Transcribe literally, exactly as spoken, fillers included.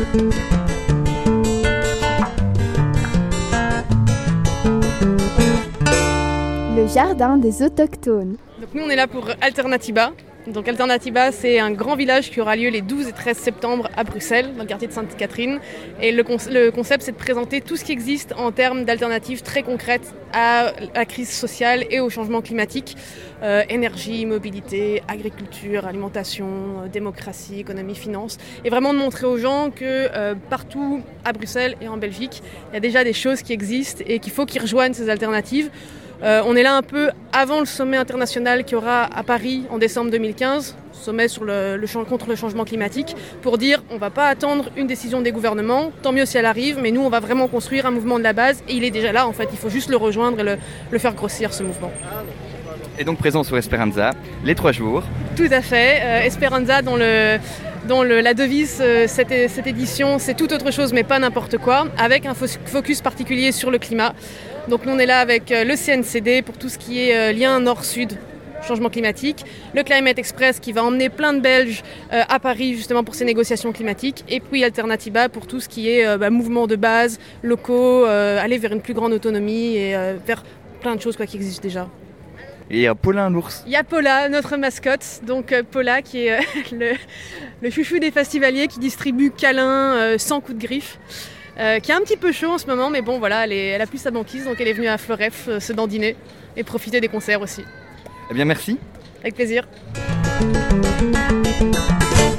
Le jardin des autochtones. Donc nous on est là pour Alternatiba. Donc Alternatiba, c'est un grand village qui aura lieu les douze et treize septembre à Bruxelles, dans le quartier de Sainte-Catherine. Et le, con- le concept, c'est de présenter tout ce qui existe en termes d'alternatives très concrètes à la crise sociale et au changement climatique. Euh, énergie, mobilité, agriculture, alimentation, euh, démocratie, économie, finance. Et vraiment de montrer aux gens que euh, partout à Bruxelles et en Belgique, il y a déjà des choses qui existent et qu'il faut qu'ils rejoignent ces alternatives. Euh, on est là un peu avant le sommet international qui aura à Paris en décembre deux mille quinze, sommet sur le, le, contre le changement climatique, pour dire on ne va pas attendre une décision des gouvernements, tant mieux si elle arrive, mais nous on va vraiment construire un mouvement de la base et il est déjà là en fait, il faut juste le rejoindre et le, le faire grossir ce mouvement. Et donc présent sur Esperanza, les trois jours. Tout à fait, euh, Esperanza dont, le, dont le, la devise euh, cette, cette édition c'est tout autre chose mais pas n'importe quoi, avec un focus particulier sur le climat. Donc nous on est là avec le C N C D pour tout ce qui est euh, lien nord-sud, changement climatique, le Climate Express qui va emmener plein de Belges euh, à Paris justement pour ces négociations climatiques, et puis Alternatiba pour tout ce qui est euh, bah, mouvement de base, locaux, euh, aller vers une plus grande autonomie et euh, vers plein de choses quoi, qui existent déjà. Et il y a Paulin l'ours. Il y a Paula, notre mascotte, donc euh, Paula qui est euh, le, le chouchou des festivaliers qui distribue câlins euh, sans coup de griffe. Euh, qui est un petit peu chaud en ce moment, mais bon voilà, elle, est, elle a plus sa banquise, donc elle est venue à Floref euh, se dandiner et profiter des concerts aussi. Eh bien merci. Avec plaisir.